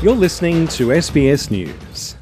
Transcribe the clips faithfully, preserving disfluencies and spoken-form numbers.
You're listening to S B S News.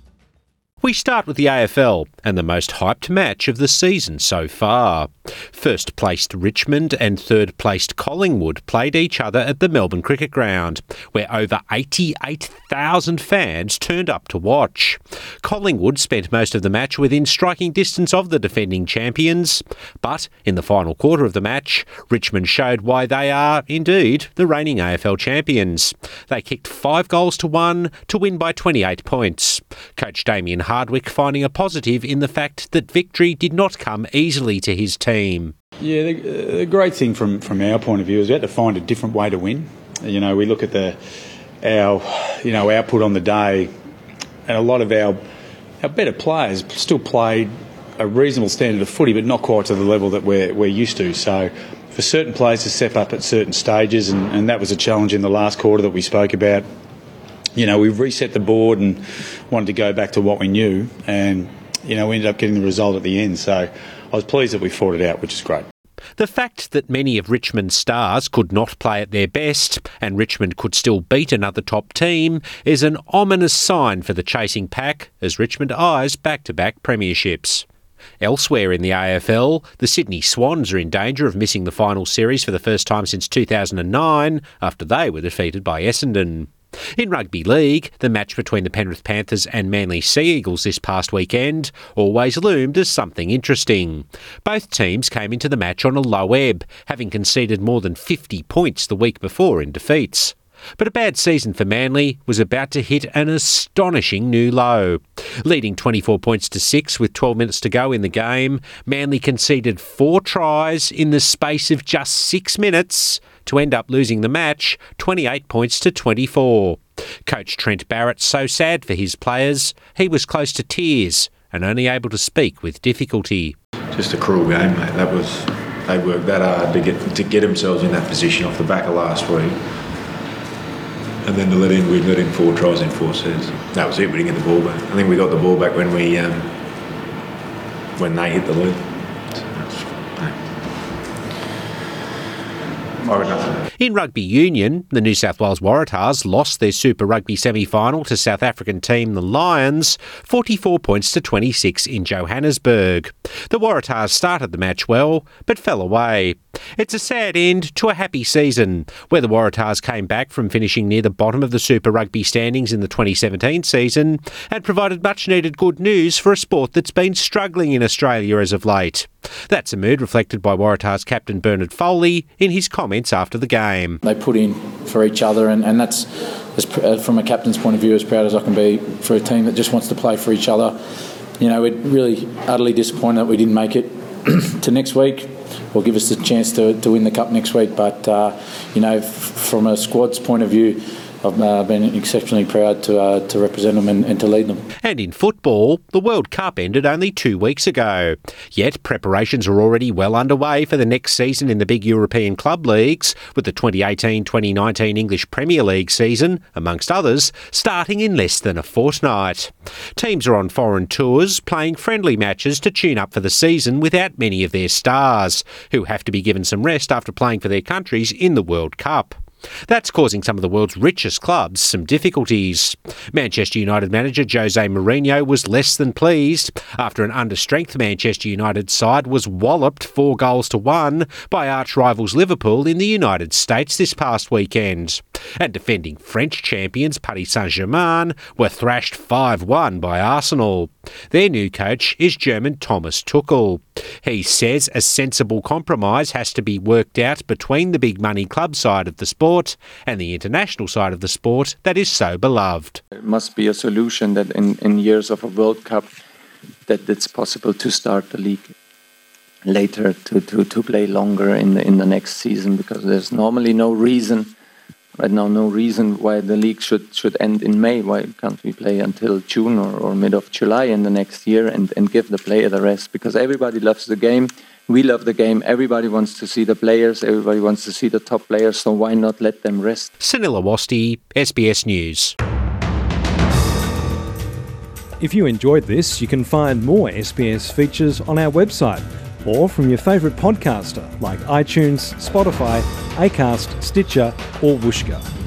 We start with the A F L and the most hyped match of the season so far. First placed Richmond and third placed Collingwood played each other at the Melbourne Cricket Ground, where over eighty-eight thousand fans turned up to watch. Collingwood spent most of the match within striking distance of the defending champions, but in the final quarter of the match, Richmond showed why they are, indeed, the reigning A F L champions. They kicked five goals to one to win by twenty-eight points. Coach Damien Hardwick finding a positive in the fact that victory did not come easily to his team. Yeah, the, the great thing from, from our point of view is we had to find a different way to win. You know, we look at the our you know output on the day, and a lot of our our better players still played a reasonable standard of footy, but not quite to the level that we're we're used to. So, for certain players to step up at certain stages, and, and that was a challenge in the last quarter that we spoke about. You know, we reset the board and wanted to go back to what we knew, and, you know, we ended up getting the result at the end. So I was pleased that we fought it out, which is great. The fact that many of Richmond's stars could not play at their best and Richmond could still beat another top team is an ominous sign for the chasing pack as Richmond eyes back-to-back premierships. Elsewhere in the A F L, the Sydney Swans are in danger of missing the final series for the first time since two thousand nine after they were defeated by Essendon. In rugby league, the match between the Penrith Panthers and Manly Sea Eagles this past weekend always loomed as something interesting. Both teams came into the match on a low ebb, having conceded more than fifty points the week before in defeats. But a bad season for Manly was about to hit an astonishing new low. Leading twenty-four points to six with twelve minutes to go in the game, Manly conceded four tries in the space of just six minutes to end up losing the match twenty-eight points to twenty-four. Coach Trent Barrett so sad for his players, he was close to tears and only able to speak with difficulty. Just a cruel game, mate. That was they worked that hard to get to get themselves in that position off the back of last week. And then to let in, we let in four tries in four sets. That was it. We didn't get the ball back. I think we got the ball back when we um, when they hit the lead. So that's, no. In rugby union, the New South Wales Waratahs lost their Super Rugby semi-final to South African team the Lions, forty-four points to twenty-six in Johannesburg. The Waratahs started the match well, but fell away. It's a sad end to a happy season, where the Waratahs came back from finishing near the bottom of the Super Rugby standings in the twenty seventeen season and provided much-needed good news for a sport that's been struggling in Australia as of late. That's a mood reflected by Waratahs captain Bernard Foley in his comments after the game. They put in for each other, and, and that's, as, from a captain's point of view, as proud as I can be for a team that just wants to play for each other. You know, we're really utterly disappointed that we didn't make it to next week. Will give us the chance to, to win the cup next week. But, uh, you know, f- from a squad's point of view, I've uh, been exceptionally proud to uh, to represent them and, and to lead them. And in football, the World Cup ended only two weeks ago. Yet preparations are already well underway for the next season in the big European club leagues, with the twenty eighteen twenty nineteen English Premier League season, amongst others, starting in less than a fortnight. Teams are on foreign tours, playing friendly matches to tune up for the season without many of their stars, who have to be given some rest after playing for their countries in the World Cup. That's causing some of the world's richest clubs some difficulties. Manchester United manager Jose Mourinho was less than pleased after an under-strength Manchester United side was walloped four goals to one by arch-rivals Liverpool in the United States this past weekend. And defending French champions Paris Saint-Germain were thrashed five one by Arsenal. Their new coach is German Thomas Tuchel. He says a sensible compromise has to be worked out between the big money club side of the sport and the international side of the sport that is so beloved. There must be a solution that in, in years of a World Cup that it's possible to start the league later, to, to, to play longer in the, in the next season, because there's normally no reason, right now, no reason why the league should, should end in May. Why can't we play until June or, or mid of July in the next year and, and give the player the rest? Because everybody loves the game. We love the game. Everybody wants to see the players. Everybody wants to see the top players. So why not let them rest? Sunil Awasthi, S B S News. If you enjoyed this, you can find more S B S features on our website or from your favourite podcaster like iTunes, Spotify, Acast, Stitcher or Whooshkaa.